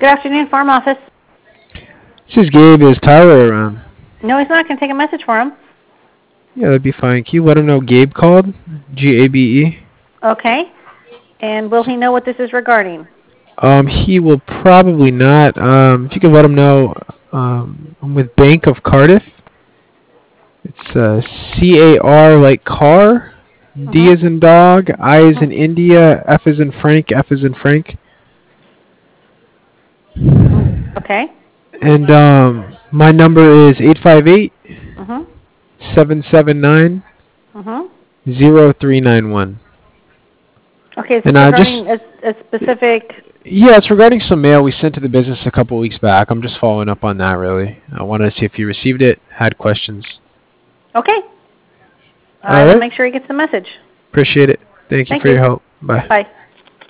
Good afternoon, farm office. This is Gabe. Is Tyler around? No, he's not. Can I take a message for him? Yeah, that'd be fine. Can you let him know Gabe called? Gabe. Okay. And will he know what this is regarding? He will probably not. If you could let him know, I'm with Bank of Cardiff. It's CAR like car, D Mm-hmm. as in dog, I as in India, F as in Frank, F as in Frank. Okay. And my number is 858 Mm-hmm. 779 Mm-hmm. 0391. Okay, is this And just regarding a specific... yeah, it's regarding some mail we sent to the business a couple weeks back. I'm just following up on that, really. I wanted to see if you received it, had questions. Okay. All I will right. make sure he gets the message. Appreciate it. Thank you Thank for your you. help. Bye. Bye.